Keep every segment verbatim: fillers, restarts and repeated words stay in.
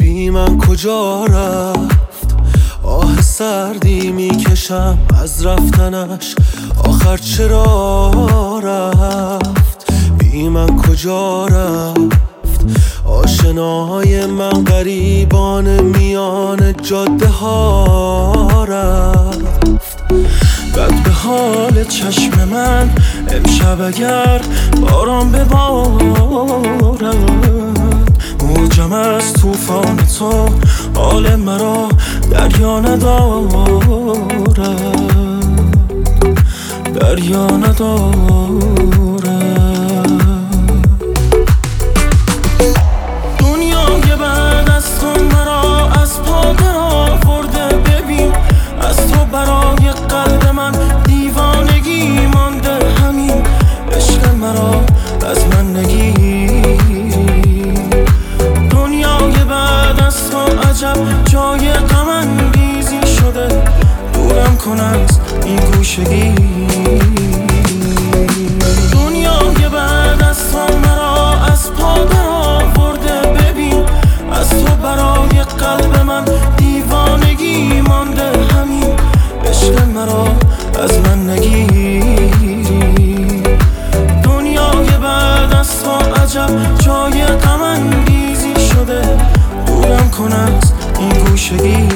بی من کجا رفت؟ آه سردی میکشم از رفتنش، آخر چرا رفت؟ بی من کجا رفت؟ آشنای من غریبان میان جاده ها رفت. بد به حال چشم من امشب اگر باران ببارد، موجم از طوفان تو حال مرا دریا ندارد، دریا ندارد. دنیای بعد از تو مرا از پا در آورده، ببین از تو برای قلب من دیوانگی مانده، همین عشق مرا از من نگیر. دنیای بعد از تو عجب جای غم انگیزی شده، دورم کن از این گوشگی. دنیای بعد از تو مرا از پا در آورده، ببین از تو برای قلب من دیوانگی مانده، همین عشق مرا از من نگیر. دنیای بعد از تو عجب جای غم انگیزی شده، دورم کن از این گوشگی.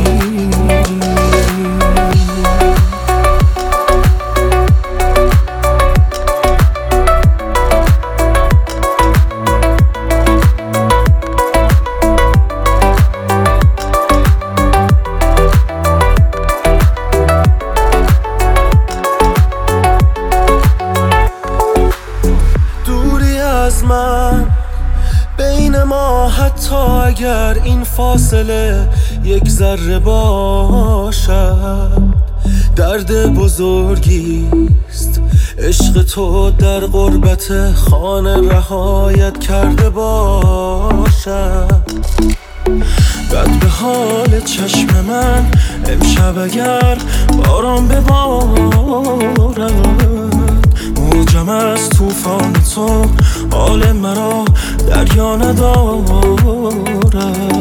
از من بین ما، حتی اگر این فاصله یک ذره باشد، درد بزرگیست عشق تو در غربت خانه رهایت کرده باشد. بد به حال چشم من امشب اگر باران ببارد، موجم از طوفان تو حال مرا دریا ندارد،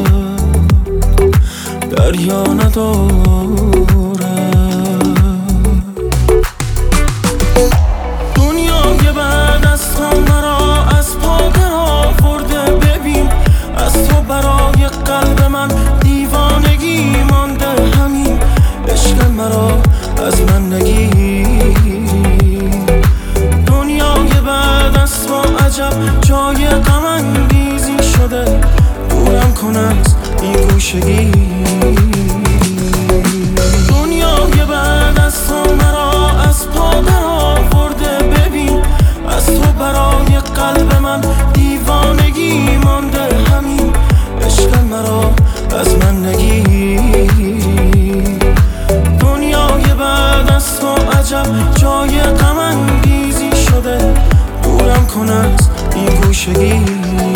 دریا ندارد. دنیای بعد از تو مرا از پا در آورده، ببین از تو برای قلب من دیوانگی مانده، همین عشق مرا از من نگیر. دنیای بعد از تو عجب جای غم انگیزی شده، دورم کن از این گوشگی. دنیای بعد از تو مرا از پا در آورده، ببین از تو برای قلب من دیوانگی مانده، همین عشق مرا از من نگیر. دنیای بعد از تو عجب جای غم انگیزی شده، دورم کن از این گوشگی.